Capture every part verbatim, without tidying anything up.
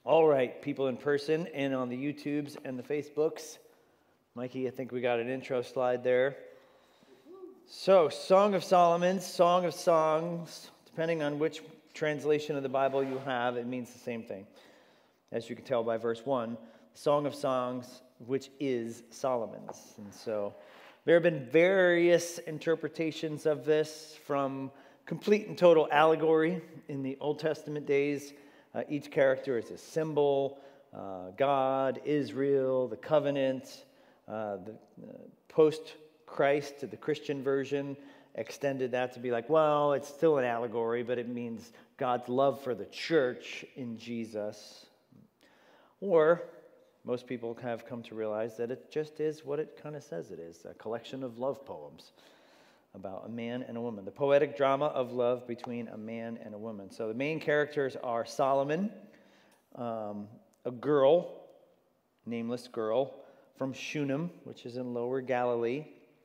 All right, people in person and on the YouTubes and the Facebooks. Mikey, I think we got an intro slide there. So, Song of Solomon, Song of Songs, depending on which translation of the Bible you have, it means the same thing. As you can tell by verse one, Song of Songs, which is Solomon's. And so, there have been various interpretations of this, from complete and total allegory in the Old Testament days. Uh, each character is a symbol, uh, God, Israel, the covenant, uh, the uh, post-Christ to the Christian version extended that to be like, well, it's still an allegory, but it means God's love for the church in Jesus. Or most people have come to realize that it just is what it kind of says it is, a collection of love poems about a man and a woman, the poetic drama of love between a man and a woman. So the main characters are Solomon, um, a girl, nameless girl, from Shunem, which is in Lower Galilee.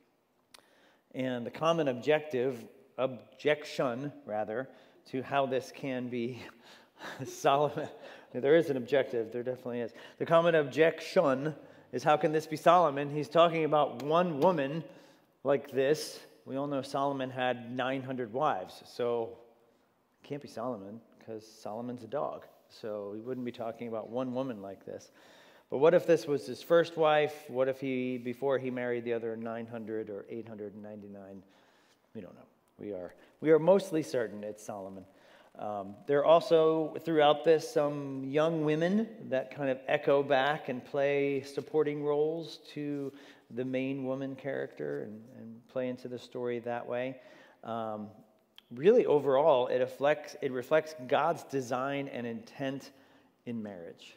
And the common objective, objection rather, to how this can be Solomon. There is an objective, there definitely is. The common objection is, how can this be Solomon? He's talking about one woman like this. We all know Solomon had nine hundred wives, so it can't be Solomon because Solomon's a dog. So he wouldn't be talking about one woman like this. But what if this was his first wife? What if he, before he married the other nine hundred or eight hundred ninety-nine? We don't know. We are, we are mostly certain it's Solomon. Um, there are also, throughout this, some young women that kind of echo back and play supporting roles to the main woman character and, and play into the story that way. Um, really, overall, it reflects, it reflects God's design and intent in marriage,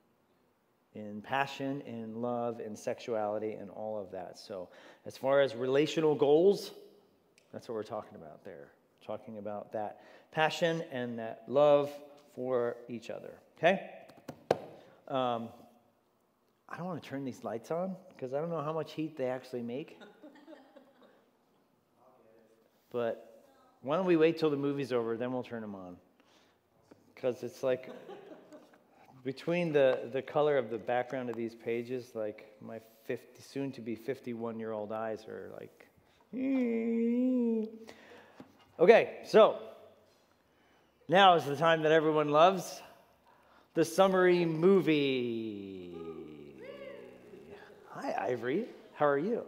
in passion, in love, in sexuality, and all of that. So as far as relational goals, that's what we're talking about there. Talking about that passion and that love for each other. Okay? Um, I don't want to turn these lights on because I don't know how much heat they actually make. But why don't we wait till the movie's over, then we'll turn them on. Because it's like, between the, the color of the background of these pages, like my fifty, soon-to-be fifty-one-year-old eyes are like... Okay, so now is the time that everyone loves, the summary movie. Hi, Ivory. How are you?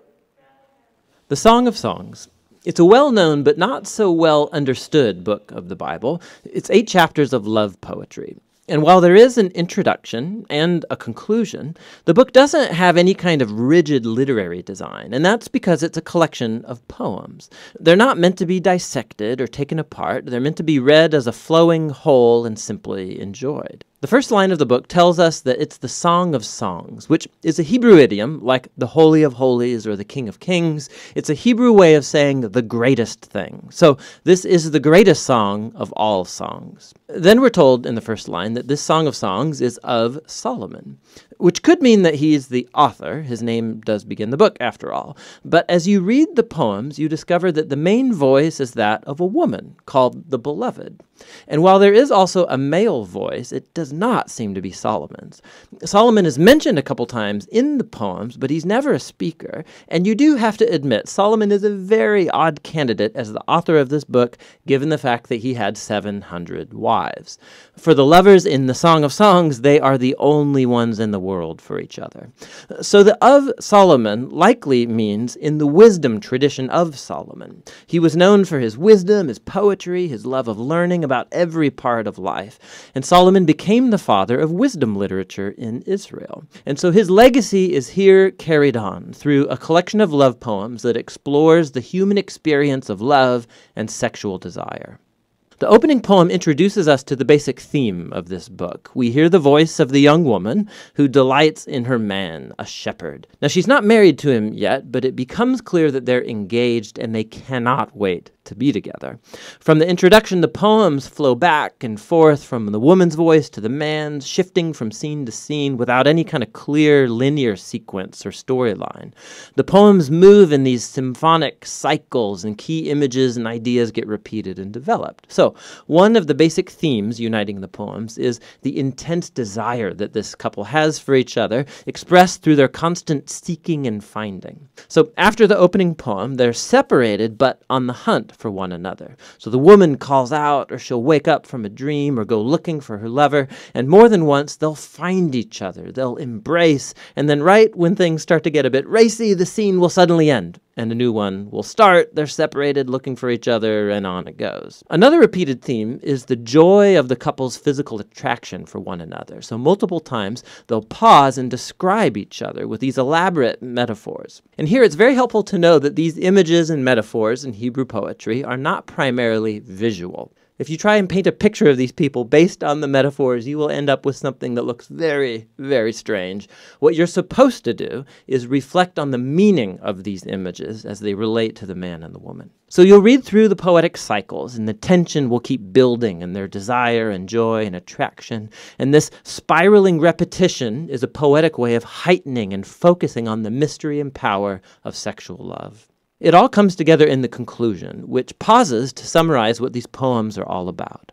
The Song of Songs. It's a well-known but not so well understood book of the Bible. It's eight chapters of love poetry. And while there is an introduction and a conclusion, the book doesn't have any kind of rigid literary design, and that's because it's a collection of poems. They're not meant to be dissected or taken apart. They're meant to be read as a flowing whole and simply enjoyed. The first line of the book tells us that it's the Song of Songs, which is a Hebrew idiom like the Holy of Holies or the King of Kings. It's a Hebrew way of saying the greatest thing. So this is the greatest song of all songs. Then we're told in the first line that this Song of Songs is of Solomon, which could mean that he is the author. His name does begin the book, after all. But as you read the poems, you discover that the main voice is that of a woman called the Beloved. And while there is also a male voice, it does not seem to be Solomon's. Solomon is mentioned a couple times in the poems, but he's never a speaker. And you do have to admit, Solomon is a very odd candidate as the author of this book, given the fact that he had seven hundred wives. For the lovers in the Song of Songs, they are the only ones in the world for each other. So the of Solomon likely means in the wisdom tradition of Solomon. He was known for his wisdom, his poetry, his love of learning about every part of life. And Solomon became the father of wisdom literature in Israel. And so his legacy is here carried on through a collection of love poems that explores the human experience of love and sexual desire. The opening poem introduces us to the basic theme of this book. We hear the voice of the young woman who delights in her man, a shepherd. Now, she's not married to him yet, but it becomes clear that they're engaged and they cannot wait to be together. From the introduction, the poems flow back and forth from the woman's voice to the man's, shifting from scene to scene without any kind of clear linear sequence or storyline. The poems move in these symphonic cycles, and key images and ideas get repeated and developed. So, So one of the basic themes uniting the poems is the intense desire that this couple has for each other, expressed through their constant seeking and finding. So after the opening poem, they're separated but on the hunt for one another. So the woman calls out, or she'll wake up from a dream or go looking for her lover, and more than once they'll find each other, they'll embrace, and then right when things start to get a bit racy, the scene will suddenly end, and a new one will start. They're separated, looking for each other, and on it goes. Another repeated theme is the joy of the couple's physical attraction for one another. So multiple times, they'll pause and describe each other with these elaborate metaphors. And here it's very helpful to know that these images and metaphors in Hebrew poetry are not primarily visual. If you try and paint a picture of these people based on the metaphors, you will end up with something that looks very, very strange. What you're supposed to do is reflect on the meaning of these images as they relate to the man and the woman. So you'll read through the poetic cycles, and the tension will keep building in their desire and joy and attraction. And this spiraling repetition is a poetic way of heightening and focusing on the mystery and power of sexual love. It all comes together in the conclusion, which pauses to summarize what these poems are all about.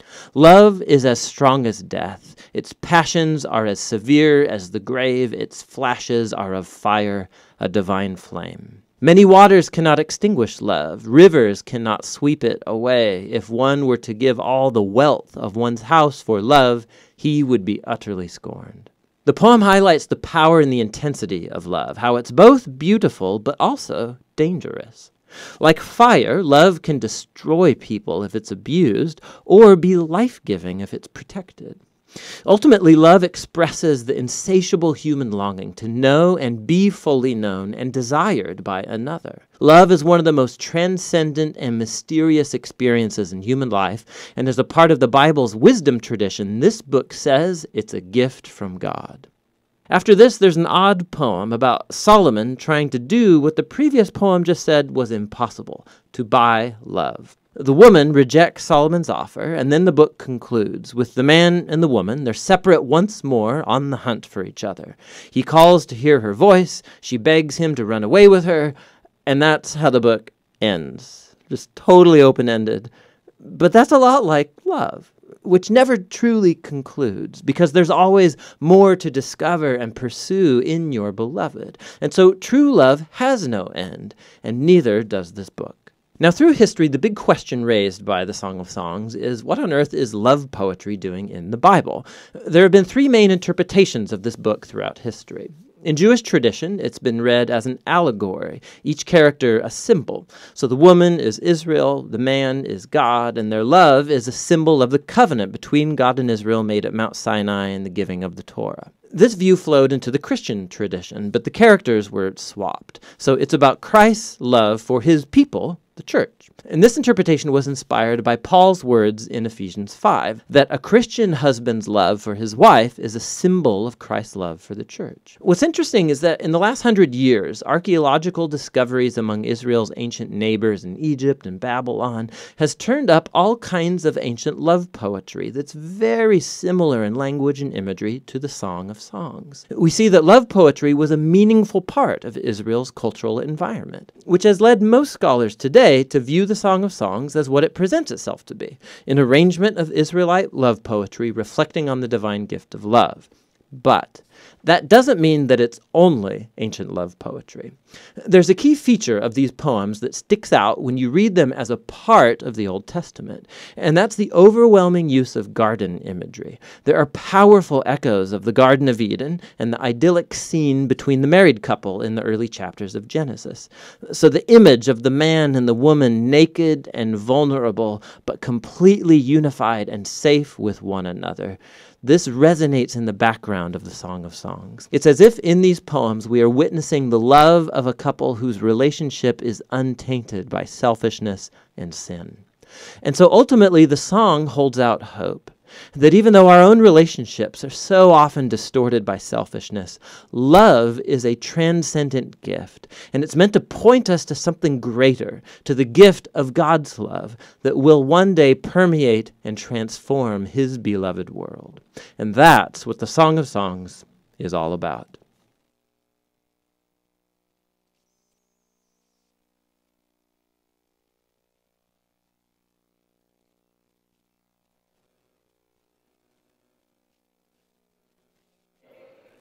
Love is as strong as death. Its passions are as severe as the grave. Its flashes are of fire, a divine flame. Many waters cannot extinguish love. Rivers cannot sweep it away. If one were to give all the wealth of one's house for love, he would be utterly scorned. The poem highlights the power and the intensity of love, how it's both beautiful but also dangerous. Like fire, love can destroy people if it's abused, or be life-giving if it's protected. Ultimately, love expresses the insatiable human longing to know and be fully known and desired by another. Love is one of the most transcendent and mysterious experiences in human life, and as a part of the Bible's wisdom tradition, this book says it's a gift from God. After this, there's an odd poem about Solomon trying to do what the previous poem just said was impossible, to buy love. The woman rejects Solomon's offer, and then the book concludes with the man and the woman. They're separate once more on the hunt for each other. He calls to hear her voice. She begs him to run away with her, and that's how the book ends. Just totally open-ended. But that's a lot like love, which never truly concludes, because there's always more to discover and pursue in your beloved. And so true love has no end, and neither does this book. Now, through history, the big question raised by the Song of Songs is, what on earth is love poetry doing in the Bible? There have been three main interpretations of this book throughout history. In Jewish tradition, it's been read as an allegory, each character a symbol. So the woman is Israel, the man is God, and their love is a symbol of the covenant between God and Israel made at Mount Sinai and the giving of the Torah. This view flowed into the Christian tradition, but the characters were swapped. So it's about Christ's love for his people, the church. And this interpretation was inspired by Paul's words in Ephesians five, that a Christian husband's love for his wife is a symbol of Christ's love for the church. What's interesting is that in the last hundred years, archaeological discoveries among Israel's ancient neighbors in Egypt and Babylon has turned up all kinds of ancient love poetry that's very similar in language and imagery to the Song of Songs. We see that love poetry was a meaningful part of Israel's cultural environment, which has led most scholars today to view the Song of Songs as what it presents itself to be, an arrangement of Israelite love poetry reflecting on the divine gift of love. But that doesn't mean that it's only ancient love poetry. There's a key feature of these poems that sticks out when you read them as a part of the Old Testament, and that's the overwhelming use of garden imagery. There are powerful echoes of the Garden of Eden and the idyllic scene between the married couple in the early chapters of Genesis. So the image of the man and the woman naked and vulnerable, but completely unified and safe with one another. This resonates in the background of the Song of Songs. It's as if in these poems we are witnessing the love of a couple whose relationship is untainted by selfishness and sin. And so ultimately the song holds out hope that even though our own relationships are so often distorted by selfishness, love is a transcendent gift, and it's meant to point us to something greater, to the gift of God's love that will one day permeate and transform his beloved world. And that's what the Song of Songs is all about.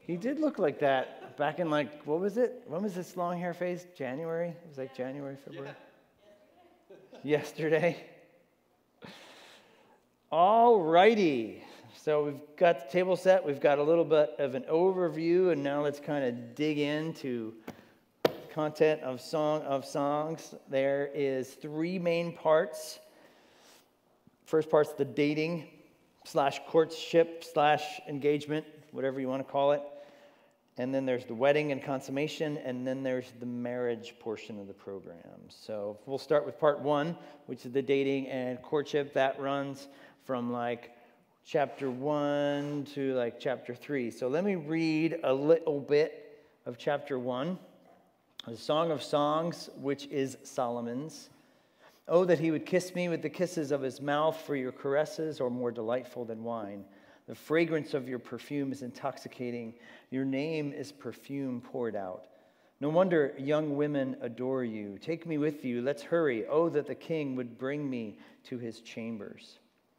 He did look like that back in like, what was it? When was this long hair phase? January? It was like January, February? Yeah. Yesterday. All righty. So we've got the table set. We've got a little bit of an overview, and now let's kind of dig into the content of Song of Songs. There is three main parts. First part's the dating slash courtship slash engagement, whatever you want to call it. And then there's the wedding and consummation, and then there's the marriage portion of the program. So we'll start with part one, which is the dating and courtship. That runs from like chapter one to like chapter three. So let me read a little bit of chapter one, the Song of Songs, which is Solomon's. Oh, that he would kiss me with the kisses of his mouth, for your caresses are more delightful than wine. The fragrance of your perfume is intoxicating. Your name is perfume poured out. No wonder young women adore you. Take me with you. Let's hurry. Oh, that the king would bring me to his chambers.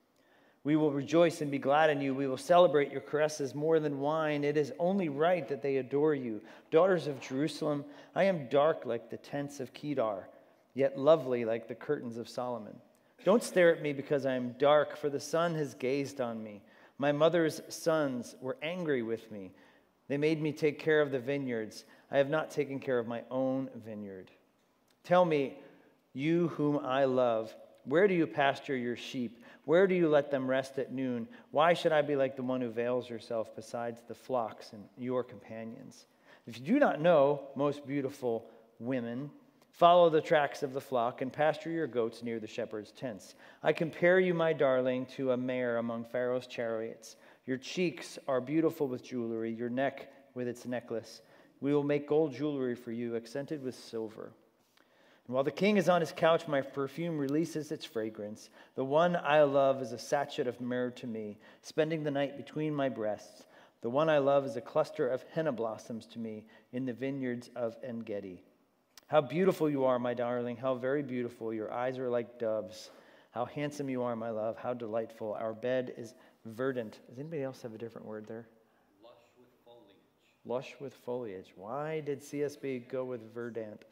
We will rejoice and be glad in you. We will celebrate your caresses more than wine. It is only right that they adore you. Daughters of Jerusalem, I am dark like the tents of Kedar, yet lovely like the curtains of Solomon. Don't stare at me because I am dark, for the sun has gazed on me. My mother's sons were angry with me. They made me take care of the vineyards. I have not taken care of my own vineyard. Tell me, you whom I love, where do you pasture your sheep? Where do you let them rest at noon? Why should I be like the one who veils herself besides the flocks and your companions? If you do not know, most beautiful women, follow the tracks of the flock and pasture your goats near the shepherd's tents. I compare you, my darling, to a mare among Pharaoh's chariots. Your cheeks are beautiful with jewelry, your neck with its necklace. We will make gold jewelry for you, accented with silver. And while the king is on his couch, my perfume releases its fragrance. The one I love is a sachet of myrrh to me, spending the night between my breasts. The one I love is a cluster of henna blossoms to me in the vineyards of En-Gedi. How beautiful you are, my darling, how very beautiful. Your eyes are like doves. How handsome you are, my love, how delightful. Our bed is verdant. Does anybody else have a different word there? Lush with foliage. Lush with foliage. Why did C S B go with verdant?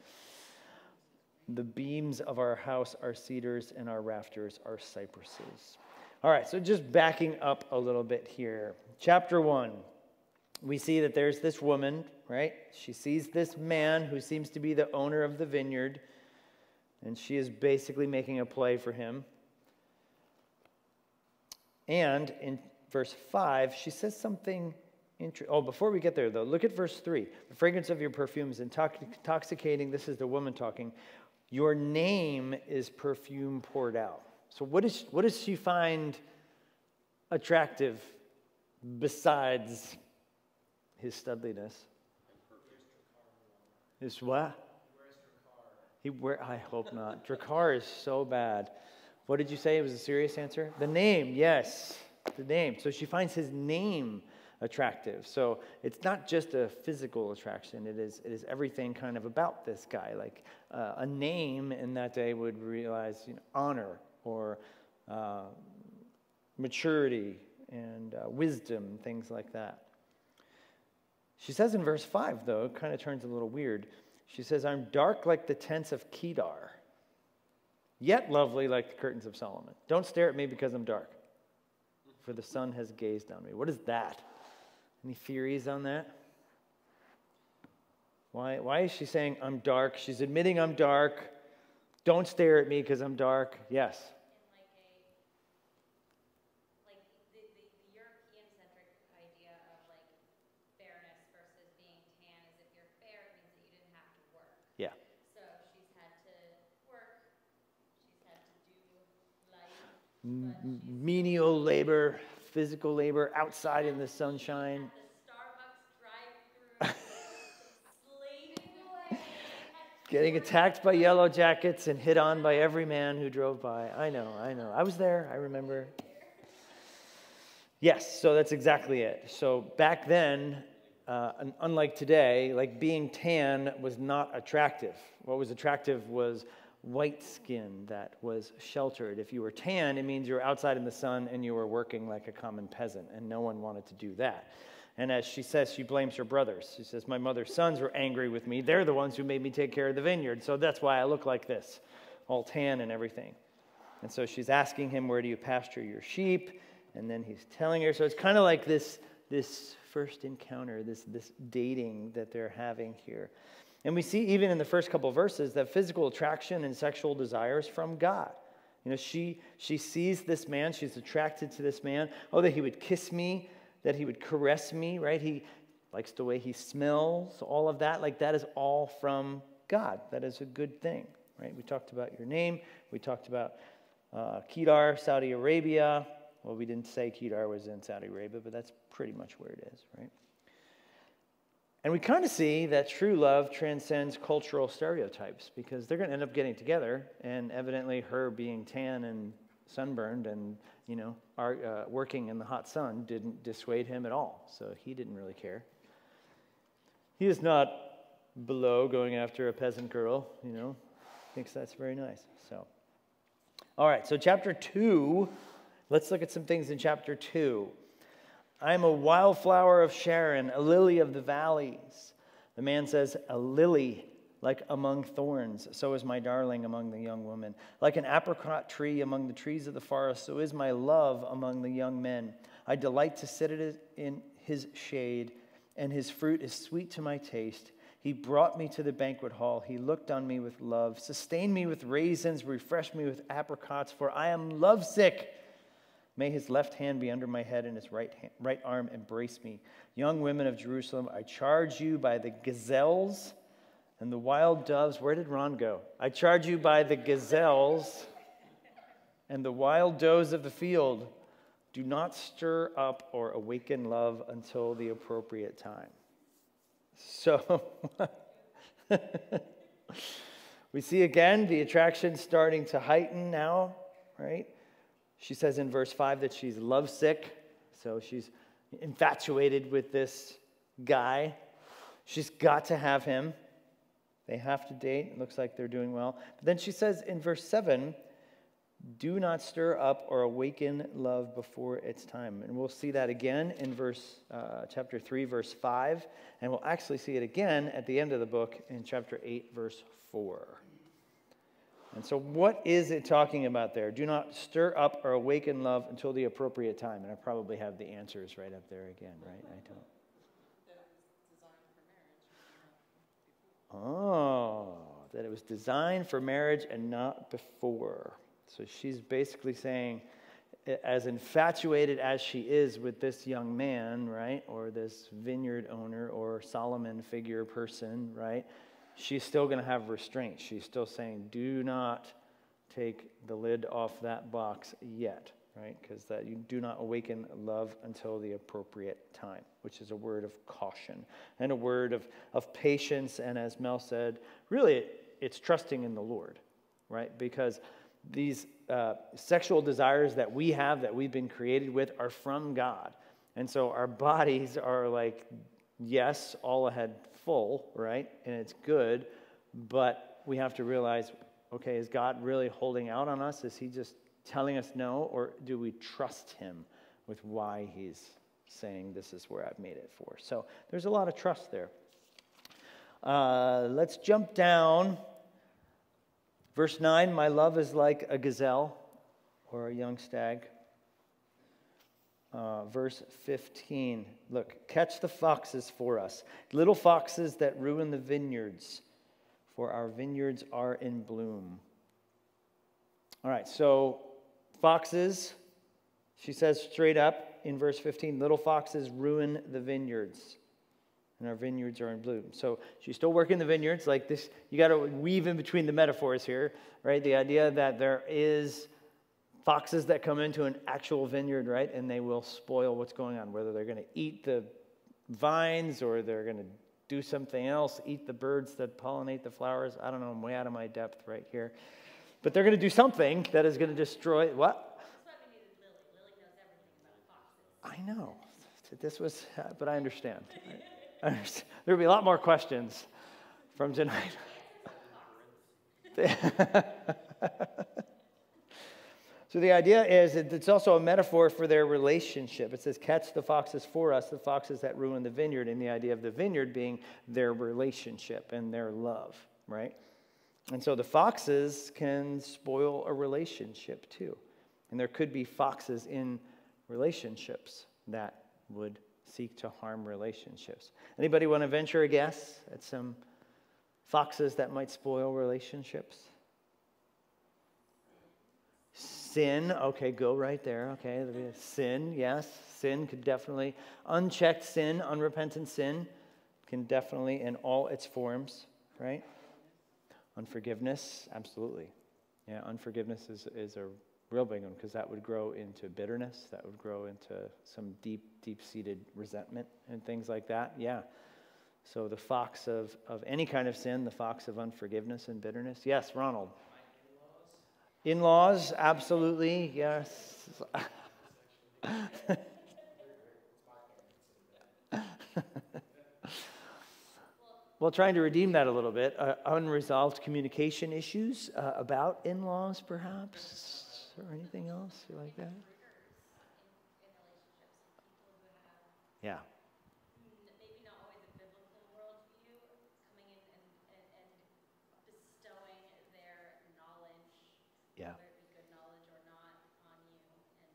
The beams of our house are cedars and our rafters are cypresses. All right, so just backing up a little bit here. Chapter one, we see that there's this woman, right? She sees this man who seems to be the owner of the vineyard, and she is basically making a play for him. And in verse five, she says something interesting. Oh, before we get there, though, look at verse three. The fragrance of your perfume is intoxicating. This is the woman talking. Your name is perfume poured out. So what, is, what does she find attractive besides his studliness? His what? He wear. I hope not. Drakkar is so bad. What did you say? It was a serious answer? The name, yes. The name. So she finds his name attractive. So it's not just a physical attraction. It is it is everything kind of about this guy. Like uh, a name in that day would realize, you know, honor or uh, maturity and uh, wisdom, things like that. She says in verse five, though, it kind of turns a little weird. She says, I'm dark like the tents of Kedar, yet lovely like the curtains of Solomon. Don't stare at me because I'm dark, for the sun has gazed on me. What is that? Any theories on that? Why, why is she saying I'm dark? She's admitting I'm dark. Don't stare at me because I'm dark. Yes. Yeah. So she's had to work, she's had to do life. M- menial labor, physical labor, outside in the sunshine. The Starbucks drive-thru, slaving away. Getting attacked by yellow jackets and hit on by every man who drove by. I know, I know. I was there, I remember. Yes, so that's exactly it. So back then, Uh, unlike today, like being tan was not attractive. What was attractive was white skin that was sheltered. If you were tan, it means you were outside in the sun and you were working like a common peasant, and no one wanted to do that. And as she says, she blames her brothers. She says, my mother's sons were angry with me. They're the ones who made me take care of the vineyard. So that's why I look like this, all tan and everything. And so she's asking him, where do you pasture your sheep? And then he's telling her. So it's kind of like this, this first encounter, this, this dating that they're having here. And we see even in the first couple of verses that physical attraction and sexual desire is from God. You know, she, she sees this man. She's attracted to this man. Oh, that he would kiss me, that he would caress me, right? He likes the way he smells, all of that. Like that is all from God. That is a good thing, right? We talked about your name. We talked about uh, Kedar, Saudi Arabia. Well, we didn't say Kedar was in Saudi Arabia, but that's pretty much where it is, right? And we kind of see that true love transcends cultural stereotypes because they're going to end up getting together, and evidently her being tan and sunburned and, you know, our, uh, working in the hot sun didn't dissuade him at all, so he didn't really care. He is not below going after a peasant girl, you know, thinks that's very nice. So, all right, so chapter two, let's look at some things in chapter two. I am a wildflower of Sharon, a lily of the valleys. The man says, a lily like among thorns, so is my darling among the young women. Like an apricot tree among the trees of the forest, so is my love among the young men. I delight to sit in his shade, and his fruit is sweet to my taste. He brought me to the banquet hall. He looked on me with love, sustained me with raisins, refreshed me with apricots, for I am lovesick. May his left hand be under my head and his right hand, right arm embrace me. Young women of Jerusalem, I charge you by the gazelles and the wild doves. Where did Ron go? I charge you by the gazelles and the wild does of the field. Do not stir up or awaken love until the appropriate time. So, we see again the attraction starting to heighten now, right? She says in verse five that she's lovesick, so she's infatuated with this guy. She's got to have him. They have to date. It looks like they're doing well. But then she says in verse seven, do not stir up or awaken love before its time. And we'll see that again in verse uh, chapter three, verse five. And we'll actually see it again at the end of the book in chapter eight, verse four. And so what is it talking about there? Do not stir up or awaken love until the appropriate time. And I probably have the answers right up there again, right? I don't. Oh, that it was designed for marriage and not before. So she's basically saying, as infatuated as she is with this young man, right, or this vineyard owner or Solomon figure person, right, she's still going to have restraint. She's still saying, do not take the lid off that box yet, right? Because that you do not awaken love until the appropriate time, which is a word of caution and a word of, of patience. And as Mel said, really, it's trusting in the Lord, right? Because these uh, sexual desires that we have, that we've been created with, are from God. And so our bodies are like, yes, all ahead full, right? And it's good, but we have to realize, okay, is God really holding out on us? Is he just telling us no? Or do we trust him with why he's saying this is where I've made it for? So there's a lot of trust there. Uh, let's jump down. Verse nine, my love is like a gazelle or a young stag. Uh, verse fifteen, look, catch the foxes for us, little foxes that ruin the vineyards, for our vineyards are in bloom. All right, so foxes, she says straight up in verse fifteen, little foxes ruin the vineyards, and our vineyards are in bloom. So she's still working the vineyards like this. You got to weave in between the metaphors here, right? The idea that there is foxes that come into an actual vineyard, right? And they will spoil what's going on, whether they're going to eat the vines or they're going to do something else, eat the birds that pollinate the flowers. I don't know, I'm way out of my depth right here. But they're going to do something that is going to destroy, what? That's why we needed Lily. Lily knows everything about foxes. I know. This was, but I understand. I understand. There'll be a lot more questions from tonight. So the idea is that it's also a metaphor for their relationship. It says, catch the foxes for us, the foxes that ruin the vineyard, and the idea of the vineyard being their relationship and their love, right? And so the foxes can spoil a relationship too. And there could be foxes in relationships that would seek to harm relationships. Anybody want to venture a guess at some foxes that might spoil relationships? Sin, okay, go right there, okay. Sin, yes, sin could definitely, unchecked sin, unrepentant sin can definitely, in all its forms, right? Unforgiveness, absolutely. Yeah, unforgiveness is, is a real big one because that would grow into bitterness, that would grow into some deep, deep-seated resentment and things like that, yeah. So the fox of, of any kind of sin, the fox of unforgiveness and bitterness. Yes, Ronald. In-laws, absolutely, yes. Well, trying to redeem that a little bit, uh, unresolved communication issues uh, about in-laws, perhaps, or anything else like that? Yeah. Maybe not always a biblical worldview, coming in and, and, and bestowing their knowledge, Yeah. whether it be good knowledge or not, on you, and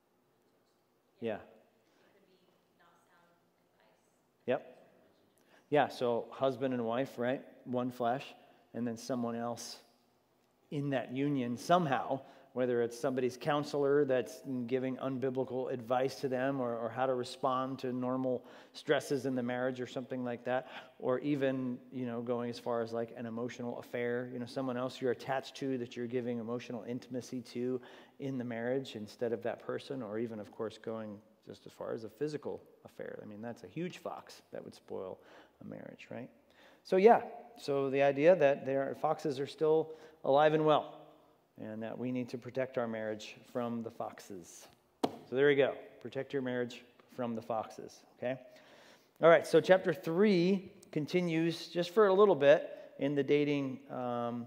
Yeah. it could be not sound advice. Yep. Yeah, so husband and wife, right? One flesh, and then someone else in that union somehow, whether it's somebody's counselor that's giving unbiblical advice to them or, or how to respond to normal stresses in the marriage or something like that, or even, you know, going as far as like an emotional affair, you know, someone else you're attached to that you're giving emotional intimacy to in the marriage instead of that person, or even, of course, going just as far as a physical affair. I mean, that's a huge fox that would spoil a marriage, right? So yeah, so the idea that there foxes are still alive and well, and that we need to protect our marriage from the foxes. So there you go. Protect your marriage from the foxes, okay? All right, so chapter three continues just for a little bit in the dating um,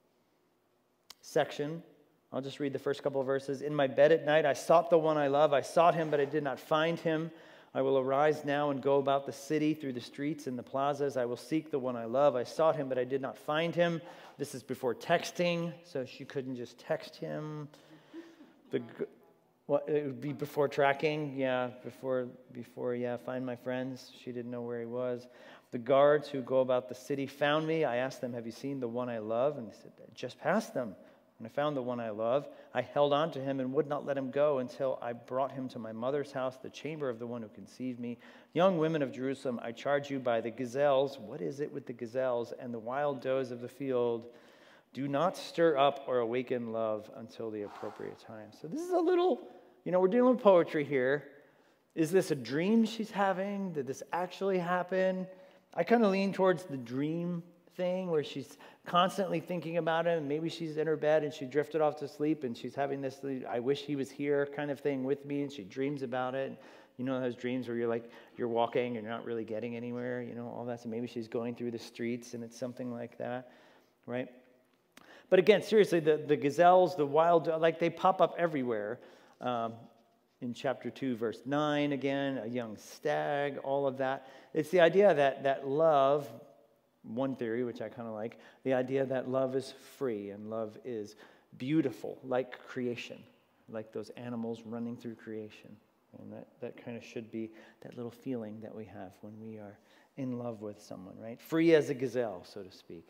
section. I'll just read the first couple of verses. In my bed at night, I sought the one I love. I sought him, but I did not find him. I will arise now and go about the city, through the streets and the plazas. I will seek the one I love. I sought him, but I did not find him. This is before texting, so she couldn't just text him. The, what, it would be before tracking, yeah, before, before, yeah, find my friends. She didn't know where he was. The guards who go about the city found me. I asked them, have you seen the one I love? And they said, I just passed them. When I found the one I love, I held on to him and would not let him go until I brought him to my mother's house, the chamber of the one who conceived me. Young women of Jerusalem, I charge you by the gazelles. What is it with the gazelles and the wild does of the field? Do not stir up or awaken love until the appropriate time. So this is a little, you know, we're dealing with poetry here. Is this a dream she's having? Did this actually happen? I kind of lean towards the dream thing where she's constantly thinking about him. Maybe she's in her bed and she drifted off to sleep and she's having this I wish he was here kind of thing with me, and she dreams about it. You know those dreams where you're like you're walking and you're not really getting anywhere, you know, all that. So maybe she's going through the streets and it's something like that, right? But again, seriously, the, the gazelles, the wild, like they pop up everywhere. Um, in chapter two, verse nine, again, a young stag, all of that. It's the idea that that love, one theory, which I kind of like, the idea that love is free and love is beautiful, like creation, like those animals running through creation. And that, that kind of should be that little feeling that we have when we are in love with someone, right? Free as a gazelle, so to speak.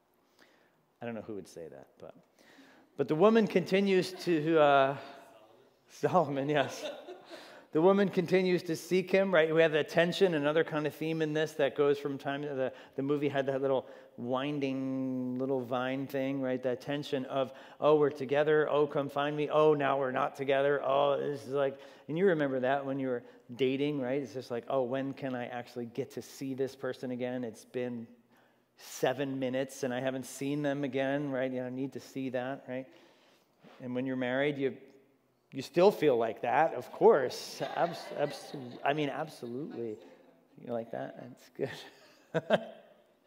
I don't know who would say that, but but the woman continues to, uh, Solomon, yes. The woman continues to seek him, right? We have that tension, another kind of theme in this that goes from time to the, the movie had that little winding little vine thing, right? That tension of, oh, we're together. Oh, come find me. Oh, now we're not together. Oh, this is like, and you remember that when you were dating, right? It's just like, oh, when can I actually get to see this person again? It's been seven minutes and I haven't seen them again, right? You know, I need to see that, right? And when you're married, you You still feel like that, of course. Abs- abs- I mean, absolutely. You like that? That's good.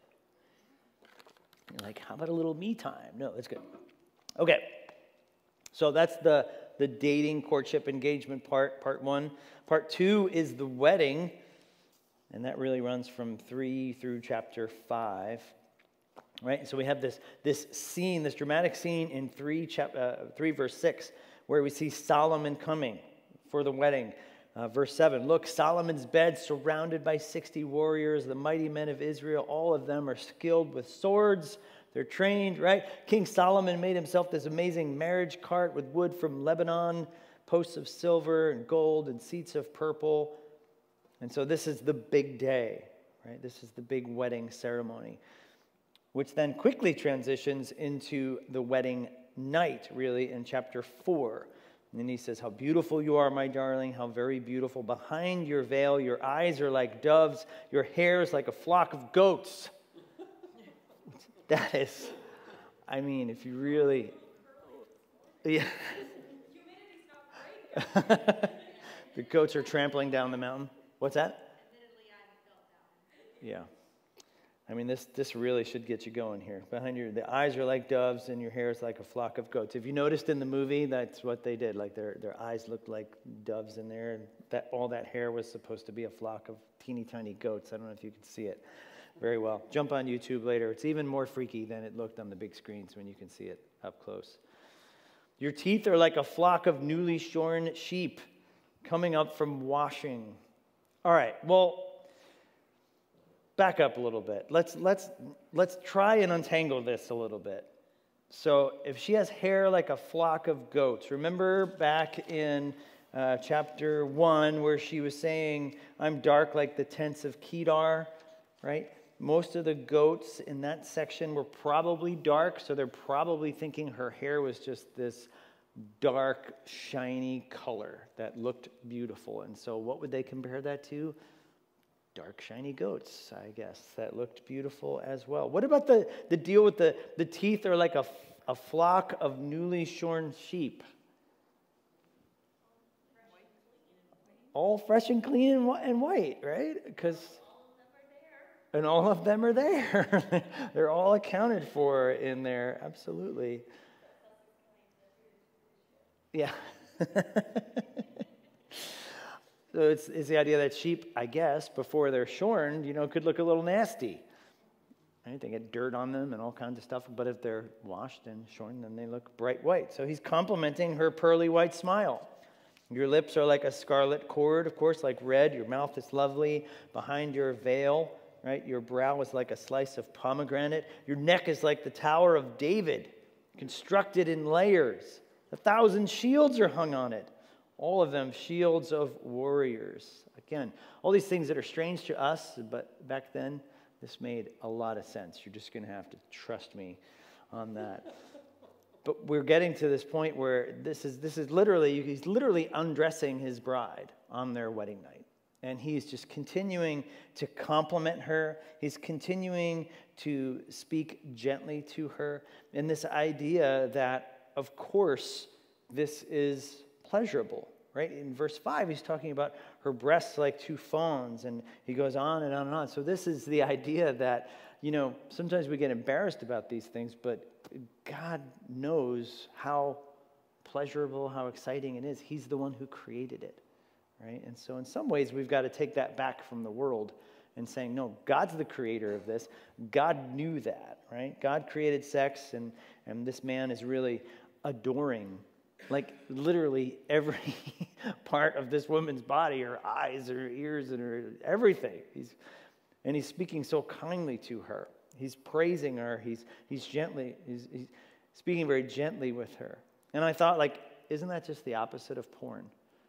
You're like, how about a little me time? No, that's good. Okay. So that's the, the dating, courtship, engagement part, part one. Part two is the wedding, and that really runs from three through chapter five. Right? So we have this, this scene, this dramatic scene in three, chap, uh, three verse six, where we see Solomon coming for the wedding. Uh, verse seven, look, Solomon's bed surrounded by sixty warriors, the mighty men of Israel, all of them are skilled with swords. They're trained, right? King Solomon made himself this amazing marriage cart with wood from Lebanon, posts of silver and gold and seats of purple. And so this is the big day, right? This is the big wedding ceremony, which then quickly transitions into the wedding night, really, in chapter four. And then he says, how beautiful you are, my darling, how very beautiful. Behind your veil, your eyes are like doves, your hair is like a flock of goats. That is, I mean, if you really, yeah. The goats are trampling down the mountain. What's that? Yeah. I mean, this this really should get you going here. Behind your, the eyes are like doves, and your hair is like a flock of goats. If you noticed in the movie, that's what they did. Like their their eyes looked like doves in there, and that all that hair was supposed to be a flock of teeny tiny goats. I don't know if you can see it very well. Jump on YouTube later. It's even more freaky than it looked on the big screens when you can see it up close. Your teeth are like a flock of newly shorn sheep coming up from washing. All right. Well, back up a little bit. Let's let's let's try and untangle this a little bit. So if she has hair like a flock of goats, remember back in uh, chapter one where she was saying, I'm dark like the tents of Kedar, right? Most of the goats in that section were probably dark, so they're probably thinking her hair was just this dark, shiny color that looked beautiful. And so what would they compare that to? Dark, shiny goats, I guess, that looked beautiful as well. What about the, the deal with the, the teeth are like a, a flock of newly shorn sheep? All fresh and clean and, wh- and white, right? Because, and all of them are there. They're all accounted for in there, absolutely. Yeah. So it's, it's the idea that sheep, I guess, before they're shorn, you know, could look a little nasty. Right? They get dirt on them and all kinds of stuff. But if they're washed and shorn, then they look bright white. So he's complimenting her pearly white smile. Your lips are like a scarlet cord, of course, like red. Your mouth is lovely. Behind your veil, right, your brow is like a slice of pomegranate. Your neck is like the Tower of David, constructed in layers. A thousand shields are hung on it. All of them shields of warriors. Again, all these things that are strange to us, but back then, this made a lot of sense. You're just going to have to trust me on that. But we're getting to this point where this is this is literally, he's literally undressing his bride on their wedding night. And he's just continuing to compliment her. He's continuing to speak gently to her. And this idea that, of course, this is pleasurable, right? In verse five, he's talking about her breasts like two fawns, and he goes on and on and on. So this is the idea that, you know, sometimes we get embarrassed about these things, but God knows how pleasurable, how exciting it is. He's the one who created it, right? And so in some ways, we've got to take that back from the world and saying, no, God's the creator of this. God knew that, right? God created sex, and, and this man is really adoring, like literally every part of this woman's body, her eyes, her ears, and her everything. He's, and he's speaking so kindly to her. He's praising her. He's he's gently, he's, he's speaking very gently with her. And I thought, like, isn't that just the opposite of porn?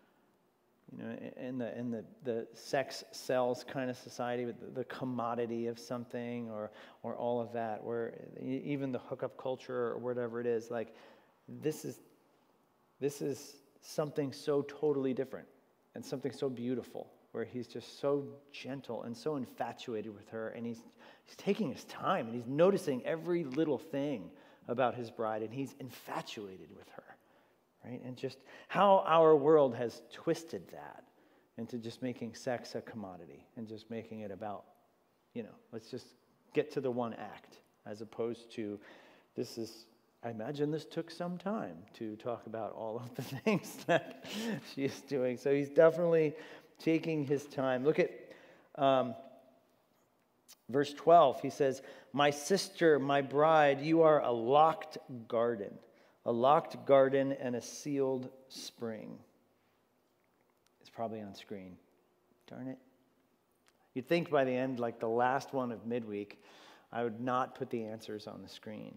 You know, in the in the, the sex sells kind of society, with the, the commodity of something, or or all of that, where even the hookup culture or whatever it is, like this is this is something so totally different and something so beautiful, where he's just so gentle and so infatuated with her, and he's he's taking his time, and he's noticing every little thing about his bride, and he's infatuated with her, right? And just how our world has twisted that into just making sex a commodity and just making it about, you know, let's just get to the one act, as opposed to this is I imagine this took some time to talk about all of the things that she is doing. So he's definitely taking his time. Look at um, verse twelve. He says, "My sister, my bride, you are a locked garden, a locked garden and a sealed spring." It's probably on screen. Darn it. You'd think by the end, like the last one of midweek, I would not put the answers on the screen.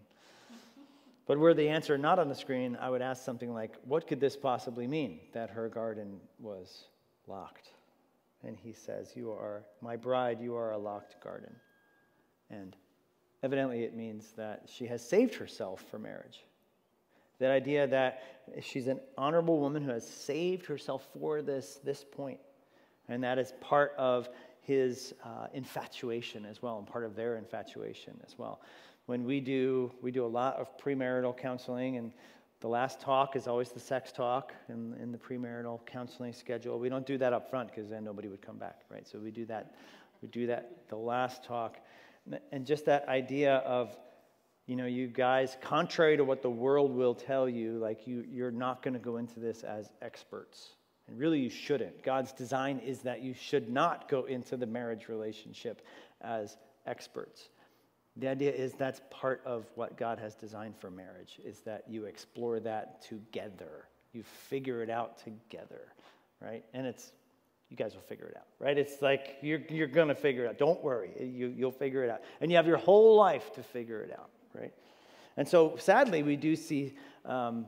But were the answer not on the screen, I would ask something like, what could this possibly mean, that her garden was locked? And he says, you are, my bride, you are a locked garden. And evidently it means that she has saved herself for marriage. That idea that she's an honorable woman who has saved herself for this, this point. And that is part of his uh, infatuation as well, and part of their infatuation as well. When we do, we do a lot of premarital counseling, and the last talk is always the sex talk in, in the premarital counseling schedule. We don't do that up front because then nobody would come back, right? So we do that, we do that the last talk. And just that idea of, you know, you guys, contrary to what the world will tell you, like you, you're not going to go into this as experts. And really you shouldn't. God's design is that you should not go into the marriage relationship as experts. The idea is that's part of what God has designed for marriage, is that you explore that together. You figure it out together, right? And it's, you guys will figure it out, right? It's like, you're you're going to figure it out. Don't worry. You, you'll figure it out. And you have your whole life to figure it out, right? And so, sadly, we do see um,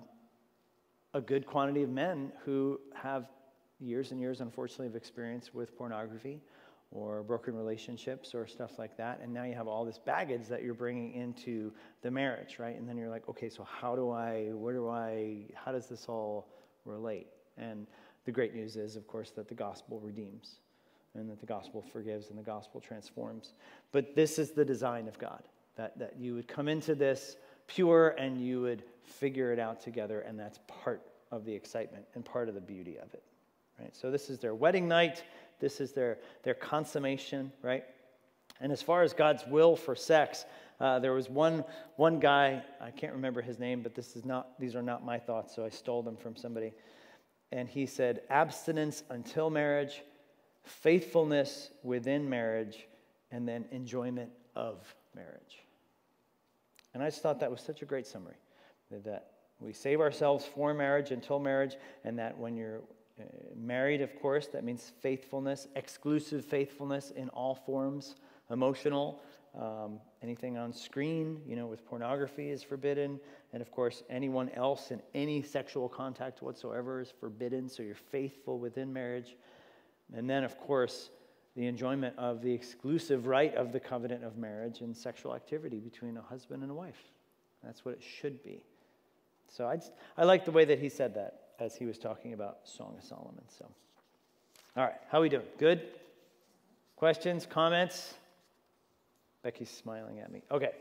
a good quantity of men who have years and years, unfortunately, of experience with pornography or broken relationships or stuff like that. And now you have all this baggage that you're bringing into the marriage, right? And then you're like, okay, so how do I, where do I, how does this all relate? And the great news is, of course, that the gospel redeems and that the gospel forgives and the gospel transforms. But this is the design of God, that, that you would come into this pure and you would figure it out together, and that's part of the excitement and part of the beauty of it. Right? So this is their wedding night. This is their, their consummation, right? And as far as God's will for sex, uh, there was one one guy, I can't remember his name, but this is not these are not my thoughts, so I stole them from somebody. And he said, abstinence until marriage, faithfulness within marriage, and then enjoyment of marriage. And I just thought that was such a great summary, that we save ourselves for marriage until marriage, and that when you're Uh, married, of course, that means faithfulness, exclusive faithfulness in all forms, emotional, um, anything on screen, you know, with pornography is forbidden. And of course, anyone else in any sexual contact whatsoever is forbidden. So you're faithful within marriage. And then, of course, the enjoyment of the exclusive right of the covenant of marriage and sexual activity between a husband and a wife. That's what it should be. So I just, I like the way that he said that as he was talking about Song of Solomon. So, all right, how we doing? Good? Questions, comments? Becky's smiling at me. Okay.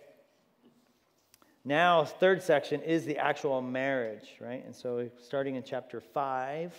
Now, third section is the actual marriage, right? And so starting in chapter five,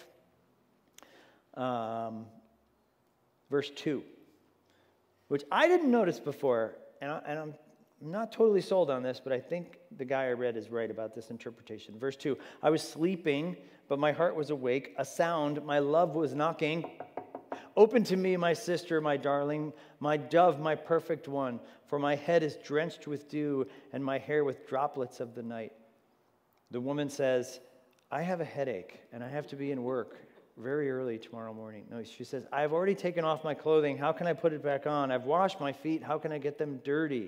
um, verse two, which I didn't notice before, and, I, and I'm not totally sold on this, but I think the guy I read is right about this interpretation. Verse two, I was sleeping, but my heart was awake. A sound, my love was knocking. Open to me, my sister, my darling, my dove, my perfect one. For my head is drenched with dew, and my hair with droplets of the night. The woman says, I have a headache, and I have to be in work very early tomorrow morning. No, she says, I've already taken off my clothing. How can I put it back on? I've washed my feet. How can I get them dirty?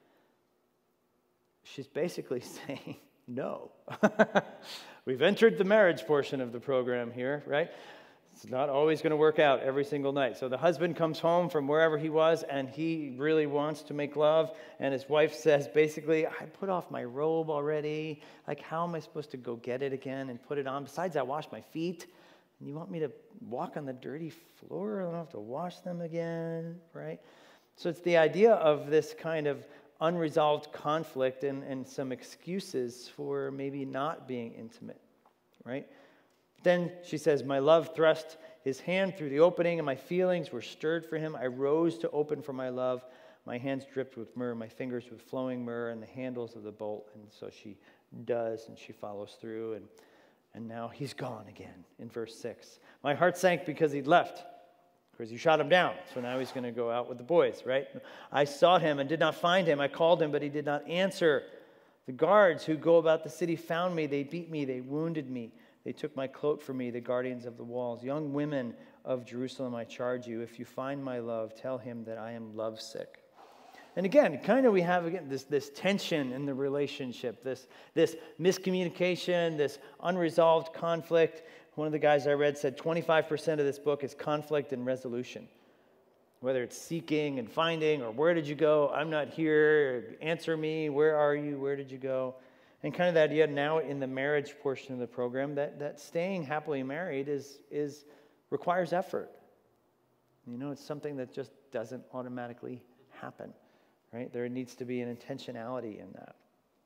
She's basically saying, no. We've entered the marriage portion of the program here, right? It's not always going to work out every single night. So the husband comes home from wherever he was, and he really wants to make love, and his wife says, basically, I put off my robe already. Like, how am I supposed to go get it again and put it on? Besides, I washed my feet, and you want me to walk on the dirty floor? I don't have to wash them again, right? So it's the idea of this kind of unresolved conflict and, and some excuses for maybe not being intimate, right? Then she says, my love thrust his hand through the opening, and my feelings were stirred for him. I rose to open for my love. My hands dripped with myrrh, my fingers with flowing myrrh, and the handles of the bolt. And so she does, and she follows through, and, and now he's gone again in verse six. My heart sank because he'd left, because you shot him down, so now he's going to go out with the boys, right? I sought him and did not find him. I called him, but he did not answer. The guards who go about the city found me. They beat me. They wounded me. They took my cloak from me, the guardians of the walls. Young women of Jerusalem, I charge you, if you find my love, tell him that I am lovesick. And again, kind of we have again this, this tension in the relationship, this, this miscommunication, this unresolved conflict. One of the guys I read said twenty-five percent of this book is conflict and resolution. Whether it's seeking and finding, or where did you go? I'm not here. Answer me. Where are you? Where did you go? And kind of that idea now in the marriage portion of the program that, that staying happily married is, is requires effort. You know, it's something that just doesn't automatically happen, right? There needs to be an intentionality in that.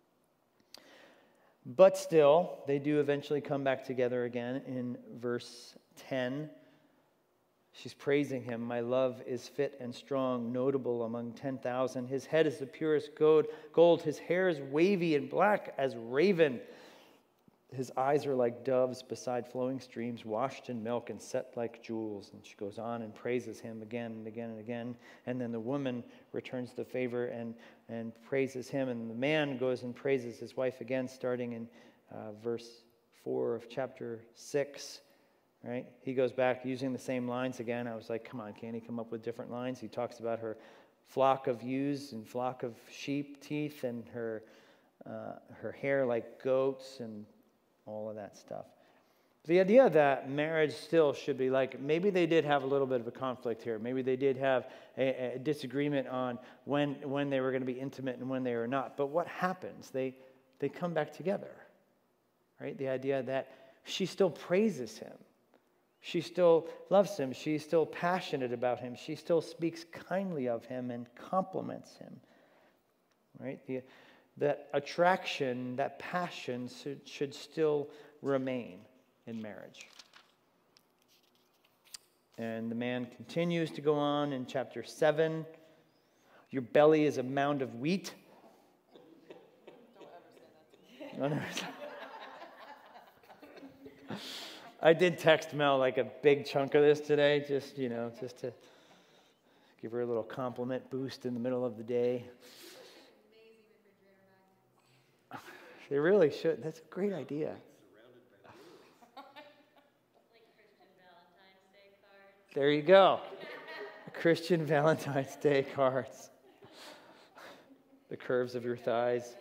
But still, they do eventually come back together again in verse ten. She's praising him. My love is fit and strong, notable among ten thousand. His head is the purest gold. Gold. His hair is wavy and black as raven. His eyes are like doves beside flowing streams, washed in milk and set like jewels. And she goes on and praises him again and again and again. And then the woman returns the favor and, and praises him. And the man goes and praises his wife again, starting in uh, verse four of chapter six. Right? He goes back using the same lines again. I was like, come on, can't he come up with different lines? He talks about her flock of ewes and flock of sheep teeth and her uh, her hair like goats and all of that stuff. The idea that marriage still should be like, maybe they did have a little bit of a conflict here. Maybe they did have a, a disagreement on when when they were going to be intimate and when they were not. But what happens? They they come back together. Right? The idea that she still praises him. She still loves him. She's still passionate about him. She still speaks kindly of him and compliments him. Right? The, that attraction, that passion should, should still remain in marriage. And the man continues to go on in chapter seven. Your belly is a mound of wheat. Don't ever say that. I did text Mel like a big chunk of this today, just, you know, just to give her a little compliment boost in the middle of the day. They really should. That's a great idea. There you go. Christian Valentine's Day cards. The curves of your thighs.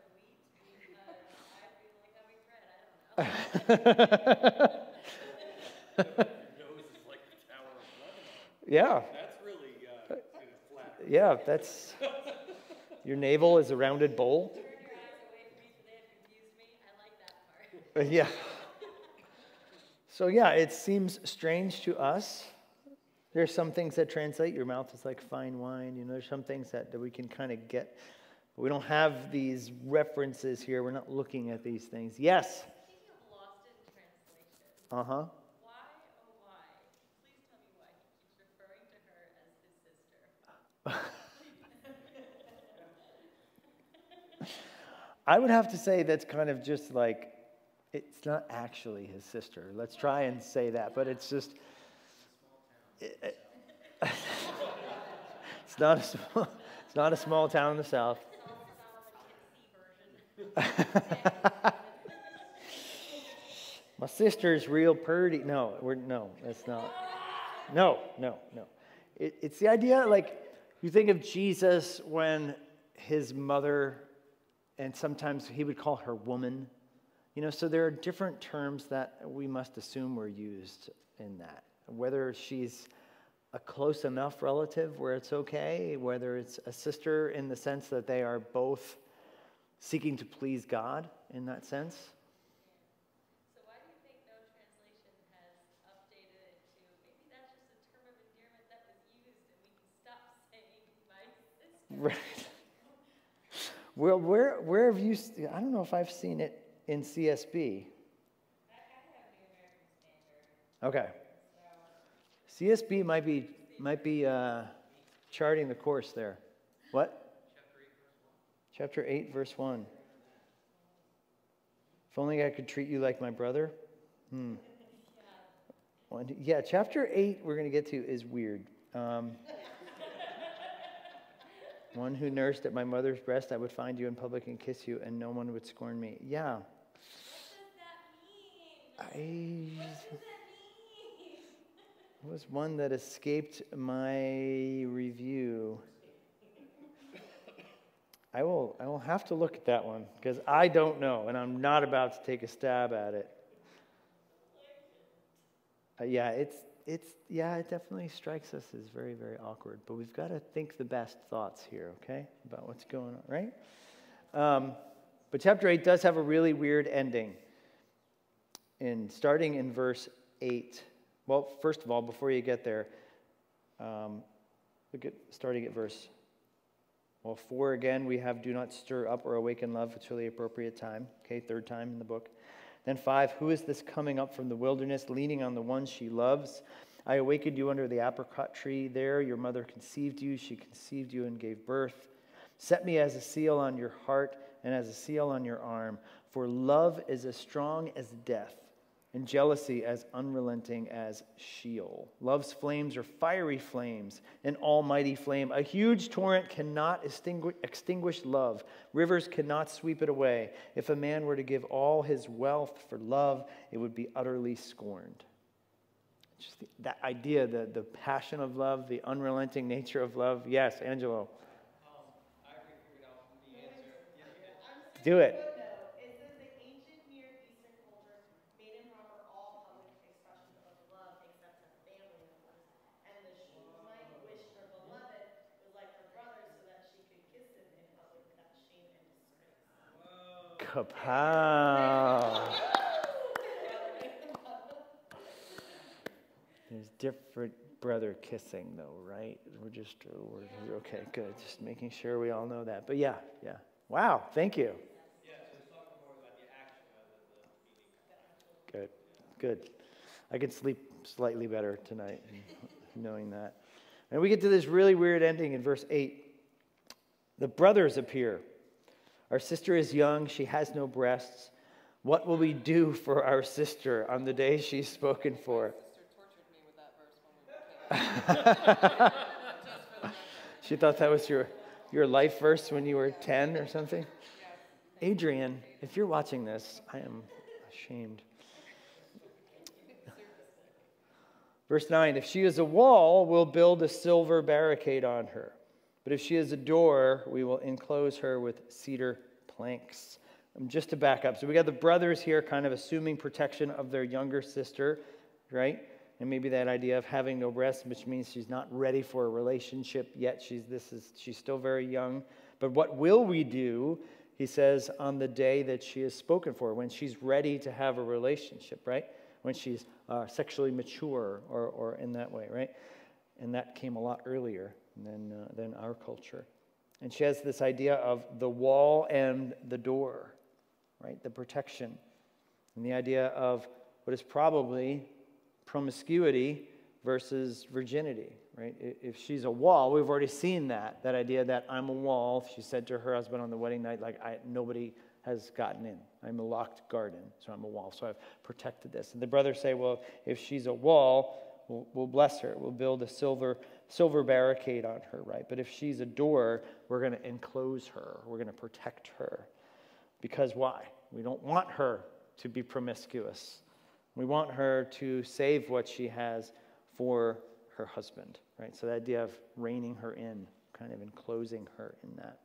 Yeah. That's really uh, kind of flat. Yeah, that's your navel is a rounded bowl. Turn your eyes away from me so they have confused me. I like that part. Uh, Yeah. So yeah, it seems strange to us. There's some things that translate. Your mouth is like fine wine. You know, there's some things that, that we can kind of get. But we don't have these references here. We're not looking at these things. Yes. Speaking of lost in translation, Uh huh. why, oh why, please tell me why he keeps referring to her as his sister. I would have to say that's kind of just like, it's not actually his sister. Let's try and say that, but it's just, it- it- it's not a small, it's not a small town in the South. My sister's real pretty. No, we're no, that's not. No, no, no. It, it's the idea, like, you think of Jesus when his mother, and sometimes he would call her woman. You know, so there are different terms that we must assume were used in that. Whether she's a close enough relative where it's okay, whether it's a sister in the sense that they are both seeking to please God in that sense. So why do you think no translation has updated it to, maybe that's just a term of endearment that was used and we can stop saying my sister? Right. Well, where where have you? se- I don't know if I've seen it in C S B. I, I have the American Standard. Okay. C S B might be might be uh, charting the course there. What? Chapter eight, verse one. If only I could treat you like my brother. Hmm. One, yeah, chapter eight we're going to get to is weird. Um, one who nursed at my mother's breast, I would find you in public and kiss you, and no one would scorn me. Yeah. What does that mean? I What does that mean? was one that escaped my review. I will I will have to look at that one because I don't know, and I'm not about to take a stab at it. Uh, yeah, it's it's yeah, it definitely strikes us as very, very awkward. But we've got to think the best thoughts here, okay, about what's going on, right? Um, but chapter eight does have a really weird ending. In starting in verse eight. Well, first of all, before you get there, um, look at starting at verse. Well, four again, we have do not stir up or awaken love until the appropriate time. Okay, third time in the book. Then five, who is this coming up from the wilderness, leaning on the one she loves? I awakened you under the apricot tree. There your mother conceived you. She conceived you and gave birth. Set me as a seal on your heart and as a seal on your arm. For love is as strong as death, and jealousy as unrelenting as Sheol. Love's flames are fiery flames, an almighty flame. A huge torrent cannot extinguish, extinguish love. Rivers cannot sweep it away. If a man were to give all his wealth for love, it would be utterly scorned. Just the, that idea, the, the passion of love, the unrelenting nature of love. Yes, Angelo. Um, I already figured out the answer. Yeah, yeah. Do it. It says the ancient Near Eastern culture made improper all public expressions of love except to family members. And the Shulamite wished her beloved was like her brother so that she could kiss him in public without shame and disgrace. Kapow. There's different brother kissing, though, right? We're just, we're, okay, good. Just making sure we all know that. But yeah, yeah. Wow, thank you. Yeah, so it's talking more about the action rather than the meaning. Good, good. I can sleep slightly better tonight knowing that. And we get to this really weird ending in verse eight. The brothers appear. Our sister is young. She has no breasts. What will we do for our sister on the day she's spoken for? She thought that was your, your life verse when you were ten or something? Adrian, if you're watching this, I am ashamed. Verse nine, if she is a wall, we'll build a silver barricade on her. But if she is a door, we will enclose her with cedar planks. Um, just to back up, so we got the brothers here kind of assuming protection of their younger sister, right? And maybe that idea of having no breasts, which means she's not ready for a relationship yet. She's this is she's still very young. But what will we do, he says, on the day that she is spoken for, when she's ready to have a relationship, right? When she's uh, sexually mature or, or in that way, right? And that came a lot earlier than, uh, than our culture. And she has this idea of the wall and the door, right? The protection. And the idea of what is probably promiscuity versus virginity, right? If she's a wall, we've already seen that, that idea that I'm a wall. She said to her husband on the wedding night, like, I, nobody has gotten in. I'm a locked garden, so I'm a wall. So I've protected this. And the brothers say, well, if she's a wall, we'll, we'll bless her. We'll build a silver silver barricade on her, right? But if she's a door, we're going to enclose her. We're going to protect her. Because why? We don't want her to be promiscuous. We want her to save what she has for her husband, right? So the idea of reining her in, kind of enclosing her in that.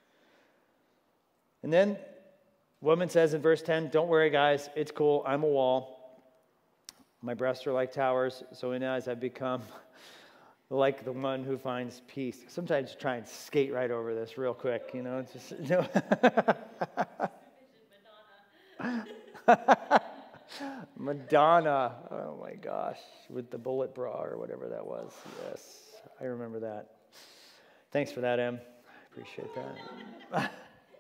And then woman says in verse ten, don't worry, guys, it's cool. I'm a wall. My breasts are like towers, so in as I've become like the one who finds peace. Sometimes try and skate right over this real quick, you know, just you know. Madonna, oh my gosh, with the bullet bra or whatever that was. Yes, I remember that. Thanks for that, Em. I appreciate that.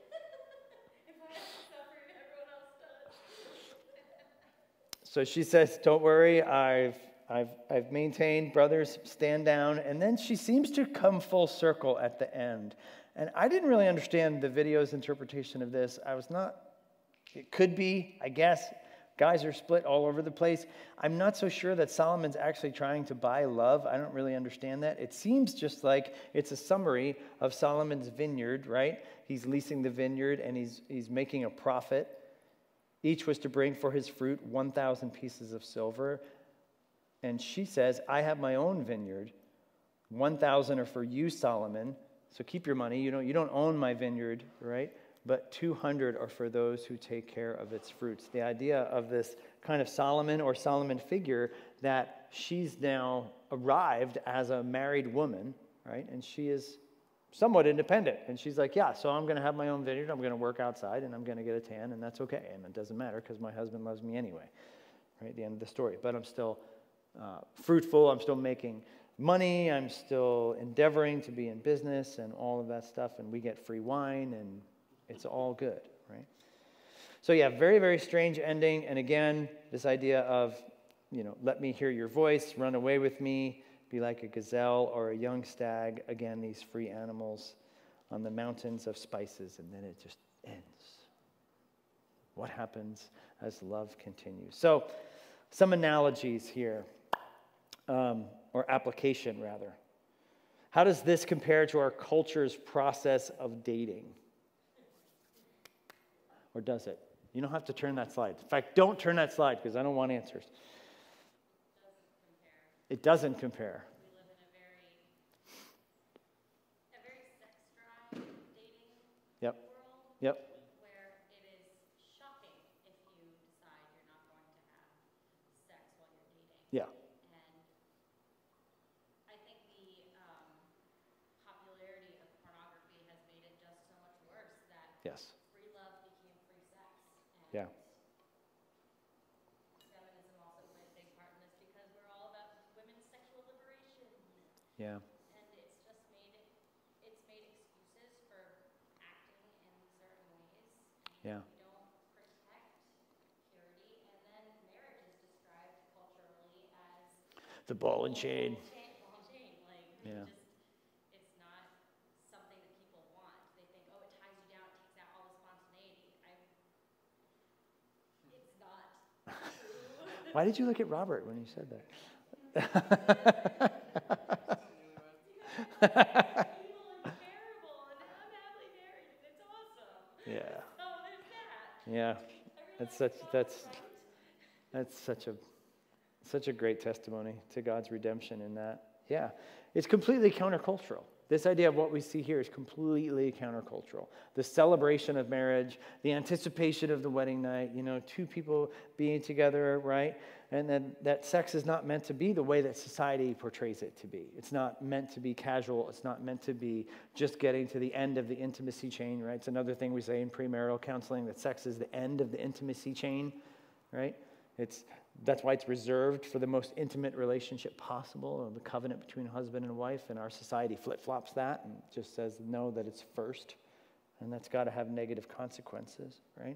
So she says, don't worry, I've, I've, I've maintained, brothers, stand down. And then she seems to come full circle at the end. And I didn't really understand the video's interpretation of this. I was not It could be, I guess. Guys are split all over the place. I'm not so sure that Solomon's actually trying to buy love. I don't really understand that. It seems just like it's a summary of Solomon's vineyard, right? He's leasing the vineyard and he's he's making a profit. Each was to bring for his fruit one thousand pieces of silver. And she says, I have my own vineyard. one thousand are for you, Solomon. So keep your money. You don't, you don't own my vineyard, right? But two hundred are for those who take care of its fruits. The idea of this kind of Solomon or Solomon figure that she's now arrived as a married woman, right? And she is somewhat independent. And she's like, yeah, so I'm going to have my own vineyard. I'm going to work outside and I'm going to get a tan and that's okay. And it doesn't matter because my husband loves me anyway, right? The end of the story. But I'm still uh, fruitful. I'm still making money. I'm still endeavoring to be in business and all of that stuff. And we get free wine and it's all good, right? So yeah, very, very strange ending. And again, this idea of, you know, let me hear your voice, run away with me, be like a gazelle or a young stag. Again, these free animals on the mountains of spices. And then it just ends. What happens as love continues? So some analogies here, um, or application rather. How does this compare to our culture's process of dating? Or does it? You don't have to turn that slide. In fact, don't turn that slide because I don't want answers. It doesn't compare. We live in a very, a very sex-driven dating Yep. world. Yep. Where it is shocking if you decide you're not going to have sex while you're dating. Yeah. And I think the um, popularity of pornography has made it just so much worse that Yes. free love became free sex. And Yeah. feminism also played a big part in this because we're all about women's sexual liberation. Yeah. And it's just made it, it's made excuses for acting in certain ways. Yeah. We don't protect purity. And then marriage is described culturally as The ball and chain. ball chain, ball and chain. Like, we Yeah. just, it's not something that people want. They think, oh, it ties you down, it takes out all the spontaneity. I, it's not true. Why did you look at Robert when you said that? People are terrible and I'm happily married and it's awesome. Yeah. So there's that. Yeah. That's such that's that's such a such a great testimony to God's redemption in that. Yeah. It's completely countercultural. This idea of what we see here is completely countercultural. The celebration of marriage, the anticipation of the wedding night, you know, two people being together, right? And then that sex is not meant to be the way that society portrays it to be. It's not meant to be casual. It's not meant to be just getting to the end of the intimacy chain, right? It's another thing we say in premarital counseling, that sex is the end of the intimacy chain, right? It's that's why it's reserved for the most intimate relationship possible, the covenant between a husband and a wife, and our society flip-flops that and just says no, that it's first, and that's got to have negative consequences, right?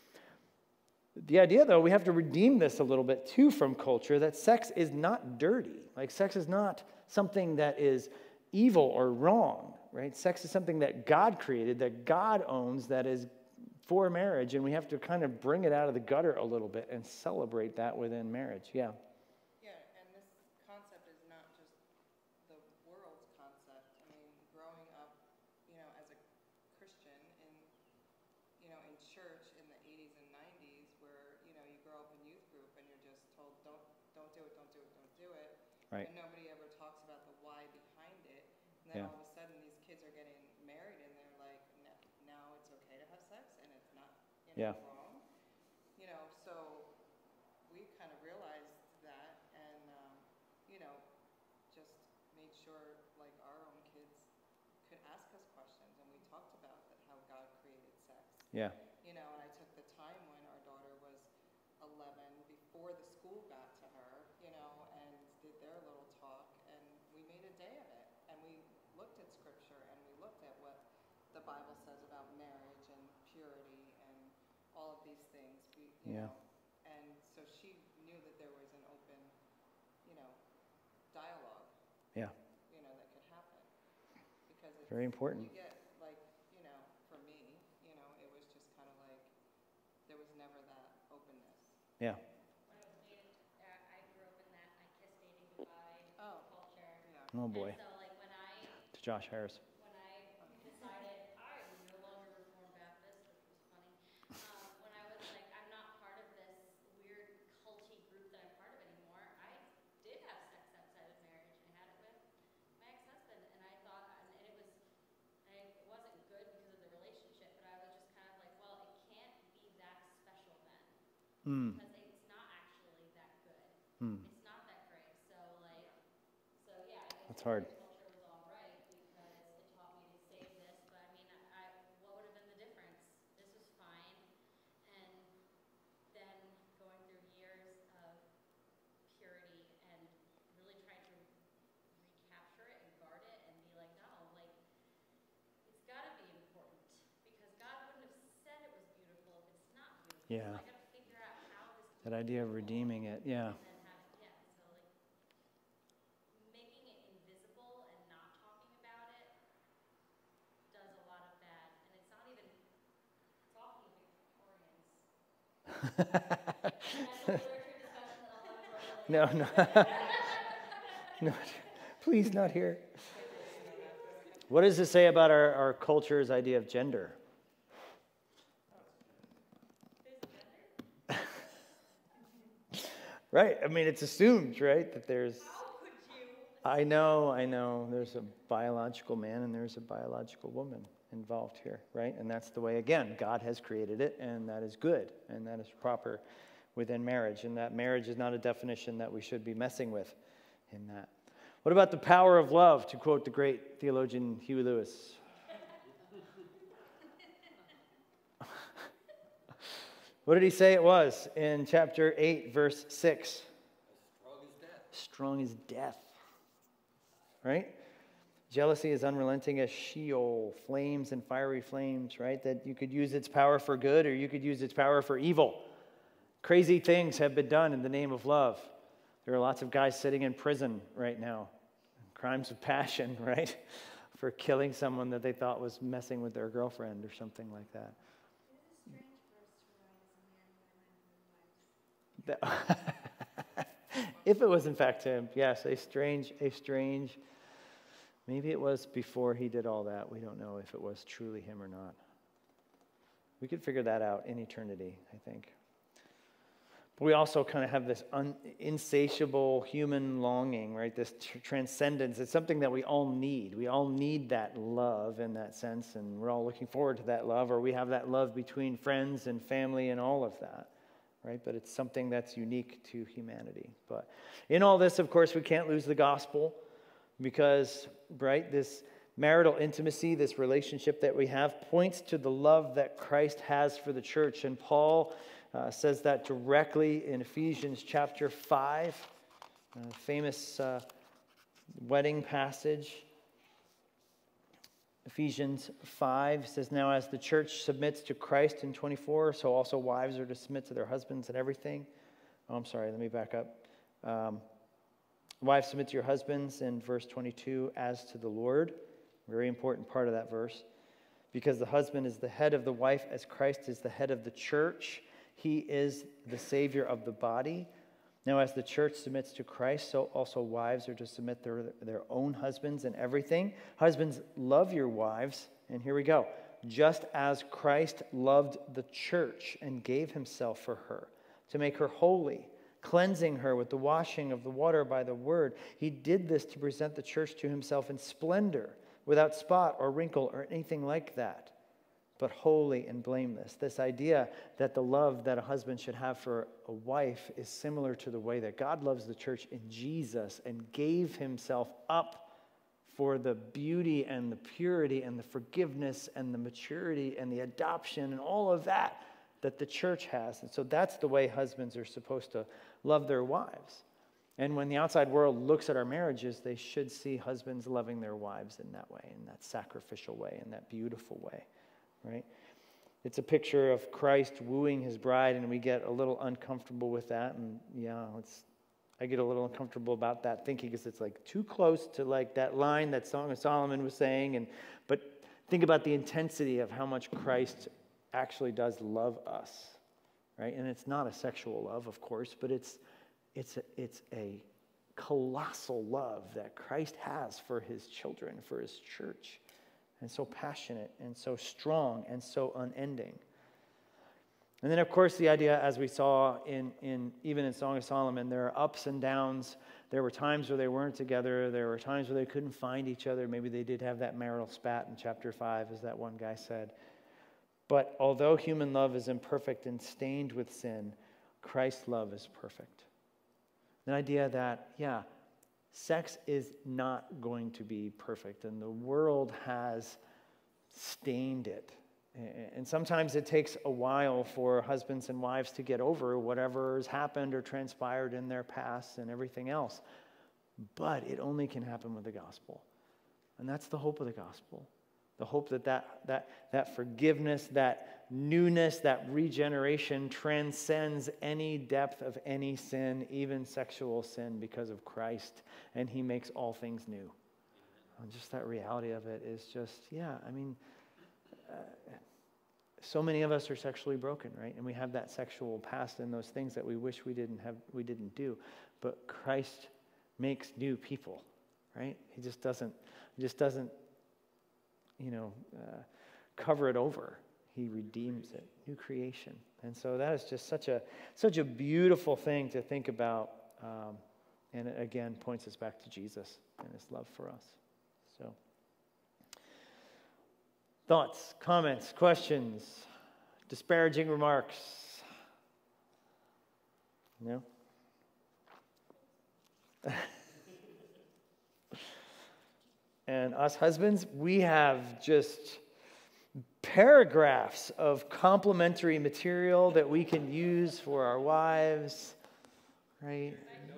The idea, though, we have to redeem this a little bit, too, from culture, that sex is not dirty. Like, sex is not something that is evil or wrong, right? Sex is something that God created, that God owns, that is for marriage, and we have to kind of bring it out of the gutter a little bit and celebrate that within marriage. Yeah. Yeah, and this concept is not just the world's concept. I mean, growing up, you know, as a Christian in, you know, in church in the eighties and nineties, where, you know, you grow up in youth group and you're just told, don't, don't do it, don't do it, don't do it. Right. And nobody ever talks about the why behind it. And then Yeah. all of a sudden, these kids are getting married and they're like, "N- now it's okay to have sex and it's not, you know, Yeah. wrong. You know, so we kind of realized that and, um, you know, just made sure like our own kids could ask us questions and we talked about that, how God created sex. Yeah. You know, and I took the time when our daughter was eleven, before the school got to her, you know, and did their little talk, and we made a day of it. And we looked at scripture, and we looked at what the Bible says about marriage and purity and all of these things. We, you Yeah. know, and so she knew that there was an open, you know, dialogue, Yeah. you know, that could happen. Because it's, Very important. you get, like, you know, for me, you know, it was just kind of like, there was Yeah. When I was dating, uh, I grew up in that I kiss dating goodbye Oh. culture. Yeah. Oh boy. And so like when I To Josh Harris. when I decided I am no longer Reformed Baptist, which was funny, um, when I was like, I'm not part of this weird culty group that I'm part of anymore, I did have sex outside of marriage. I had it with my ex-husband, and I thought, and it was, I, it wasn't good because of the relationship, but I was just kind of like, well, it can't be that special then, Hmm. because it's not actually that good. Hmm. It's not that great. So like, so yeah, I guess That's hard. culture was all right because it taught me to save this. But I mean, I, what would have been the difference? This was fine, and then going through years of purity and really trying to recapture it and guard it and be like, no, like it's got to be important because God wouldn't have said it was beautiful if it's not beautiful. Yeah. So I got to figure out how this can That be idea of beautiful. redeeming it. Yeah. And then have it, yeah. So like making it invisible and not talking about it does a lot of bad. And it's not even talking to Victorians. That's a literature discussion that I'll have for No, no. No. Please not here. What does it say about our, our culture's idea of gender? Right. I mean, it's assumed, right, that there's. I know, I know. There's a biological man and there's a biological woman involved here, right? And that's the way, again, God has created it, and that is good, and that is proper within marriage. And that marriage is not a definition that we should be messing with in that. What about the power of love, to quote the great theologian Huey Lewis? What did he say it was in chapter eight, verse six? Strong as death. Strong as death. Right? Jealousy is unrelenting as Sheol, flames and fiery flames, right? That you could use its power for good or you could use its power for evil. Crazy things have been done in the name of love. There are lots of guys sitting in prison right now. Crimes of passion, right? For killing someone that they thought was messing with their girlfriend or something like that. That- if it was in fact him, yes, a strange, a strange, maybe it was before he did all that. We don't know if it was truly him or not. We could figure that out in eternity, I think. But we also kind of have this un, insatiable human longing, right? This tr- transcendence. It's something that we all need. We all need that love in that sense, and we're all looking forward to that love, or we have that love between friends and family and all of that. Right? But it's something that's unique to humanity. But in all this, of course, we can't lose the gospel because, right, this marital intimacy, this relationship that we have points to the love that Christ has for the church. And Paul uh, says that directly in Ephesians chapter five, a famous uh, wedding passage. Ephesians five says, now as the church submits to Christ in twenty-four, so also wives are to submit to their husbands and everything. Oh, I'm sorry, let me back up. Um, wives, submit to your husbands in verse twenty-two, as to the Lord. Very important part of that verse. Because the husband is the head of the wife as Christ is the head of the church. He is the Savior of the body. Now, as the church submits to Christ, so also wives are to submit their, their own husbands in everything. Husbands, love your wives. And here we go. Just as Christ loved the church and gave himself for her, to make her holy, cleansing her with the washing of the water by the word. He did this to present the church to himself in splendor, without spot or wrinkle or anything like that, but holy and blameless. This idea that the love that a husband should have for a wife is similar to the way that God loves the church in Jesus and gave himself up for the beauty and the purity and the forgiveness and the maturity and the adoption and all of that that the church has. And so that's the way husbands are supposed to love their wives. And when the outside world looks at our marriages, they should see husbands loving their wives in that way, in that sacrificial way, in that beautiful way. Right? It's a picture of Christ wooing his bride, and we get a little uncomfortable with that. And yeah, it's, I get a little uncomfortable about that thinking because it's like too close to like that line that Song of Solomon was saying. And but think about the intensity of how much Christ actually does love us. right? And it's not a sexual love, of course, but it's it's a, it's a colossal love that Christ has for his children, for his church, and so passionate and so strong and so unending. And then, of course, the idea, as we saw in, in even in Song of Solomon, there are ups and downs. There were times where they weren't together. There were times where they couldn't find each other. Maybe they did have that marital spat in chapter five, as that one guy said. But although human love is imperfect and stained with sin, Christ's love is perfect. The idea that, yeah, sex is not going to be perfect, and the world has stained it. And sometimes it takes a while for husbands and wives to get over whatever has happened or transpired in their past and everything else. But it only can happen with the gospel. And that's the hope of the gospel. The hope that that, that, that forgiveness, that newness, that regeneration transcends any depth of any sin, even sexual sin, because of Christ. And he makes all things new. And just that reality of it is just, yeah, I mean... Uh, so many of us are sexually broken, right? And we have that sexual past and those things that we wish we didn't have, we didn't do. But Christ makes new people, right? He just doesn't, he just doesn't, you know, uh, cover it over. He redeems it, new creation. And so that is just such a such a beautiful thing to think about. Um, and it again points us back to Jesus and his love for us. So. Thoughts, comments, questions, disparaging remarks? No? And us husbands, we have just paragraphs of complimentary material that we can use for our wives, right?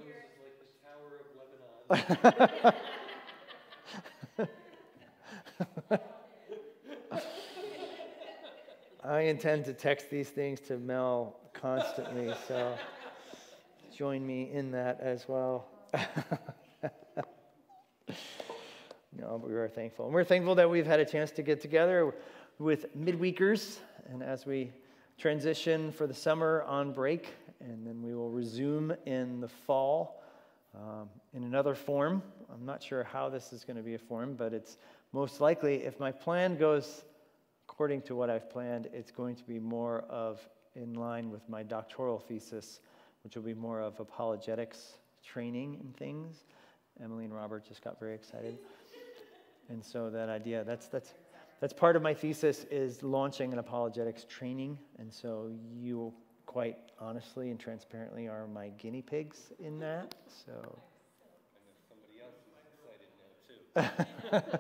Like the Tower of Lebanon. I intend to text these things to Mel constantly, so join me in that as well. No, but we are thankful. And we're thankful that we've had a chance to get together with midweekers, and as we transition for the summer on break, and then we will resume in the fall um, in another form. I'm not sure how this is going to be a form, but it's most likely, if my plan goes according to what I've planned, it's going to be more of in line with my doctoral thesis, which will be more of apologetics training and things. Emily and Robert just got very excited. And so that idea, that's that's that's part of my thesis, is launching an apologetics training. And so you quite honestly and transparently are my guinea pigs in that. So And if somebody else is excited now too.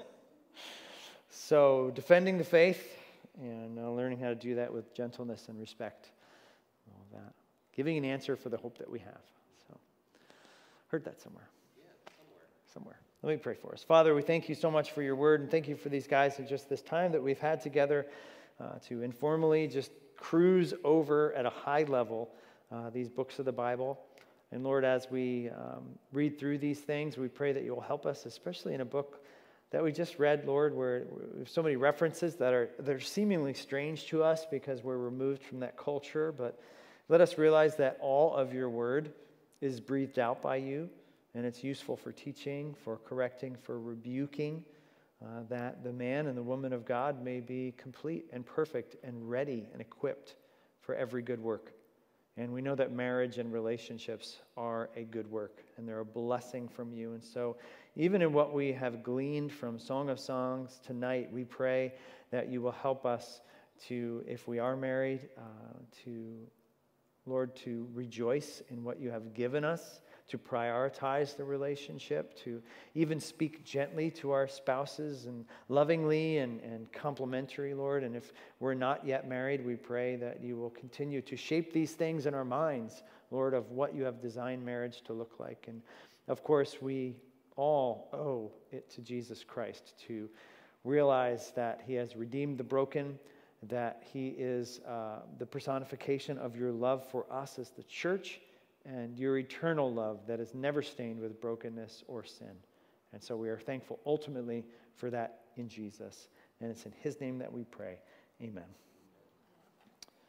So defending the faith and uh, learning how to do that with gentleness and respect, all that. Giving an answer for the hope that we have. So, heard that somewhere. Yeah, somewhere. Somewhere. Let me pray for us. Father, we thank you so much for your word, and thank you for these guys and just this time that we've had together uh, to informally just cruise over at a high level uh, these books of the Bible. And Lord, as we um, read through these things, we pray that you will help us, especially in a book that we just read, Lord, where we have so many references that are that are seemingly strange to us because we're removed from that culture. But let us realize that all of your word is breathed out by you, and it's useful for teaching, for correcting, for rebuking, uh, that the man and the woman of God may be complete and perfect and ready and equipped for every good work. And we know that marriage and relationships are a good work, and they're a blessing from you. And so even in what we have gleaned from Song of Songs tonight, we pray that you will help us to, if we are married, uh, to, Lord, to rejoice in what you have given us, to prioritize the relationship, to even speak gently to our spouses and lovingly and, and complimentary, Lord. And if we're not yet married, we pray that you will continue to shape these things in our minds, Lord, of what you have designed marriage to look like. And of course, we all owe it to Jesus Christ to realize that he has redeemed the broken, that he is uh, the personification of your love for us as the church, and your eternal love that is never stained with brokenness or sin. And so we are thankful ultimately for that in Jesus. And it's in his name that we pray. Amen.